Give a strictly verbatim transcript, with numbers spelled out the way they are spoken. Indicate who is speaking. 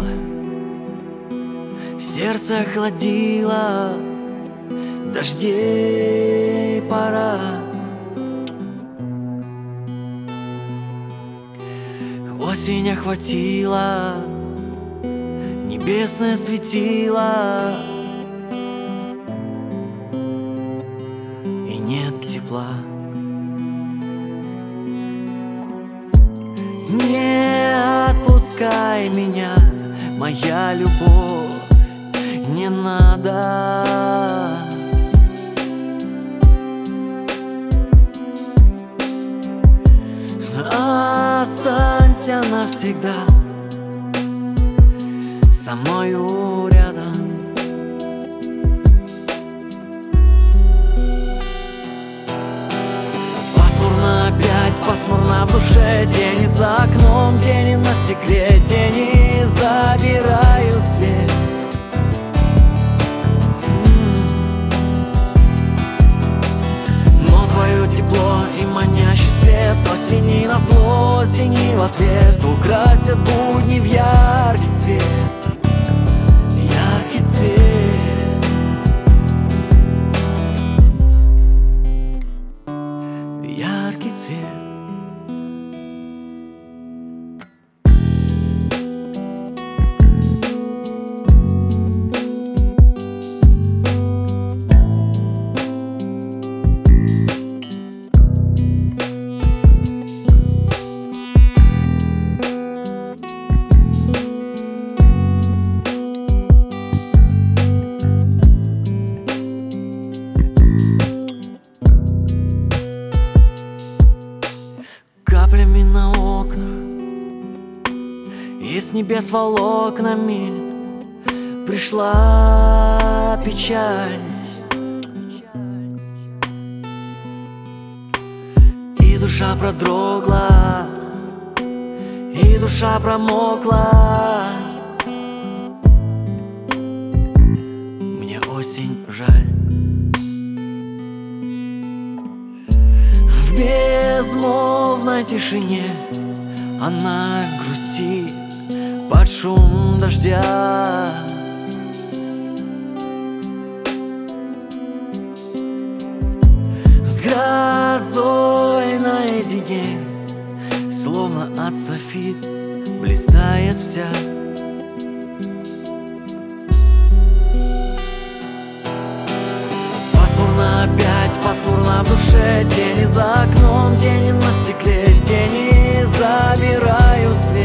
Speaker 1: сердце охладило, дождей пора. Осень охватила, небесное светило, и нет тепла. Не отпускай меня, моя любовь, не надо. Останься навсегда со мною рядом. Пасмурно опять, пасмурно в душе, тени за окном, тени на стекле, тени забирают свет. Но твое тепло и манящий свет осени назло, осени в ответ украсят будни в яркий цвет, яркий цвет. Яркий цвет. Каплями на окнах и с небес волокнами пришла печаль, и душа продрогла, и душа промокла. Мне осень жаль. В безмолвной тишине она грустит под шум дождя. С грозой наедине, словно от софит, блистает вся. Пасмурно опять, пасмурно в душе, тени за окном, тени на стекле, тени забирают свет.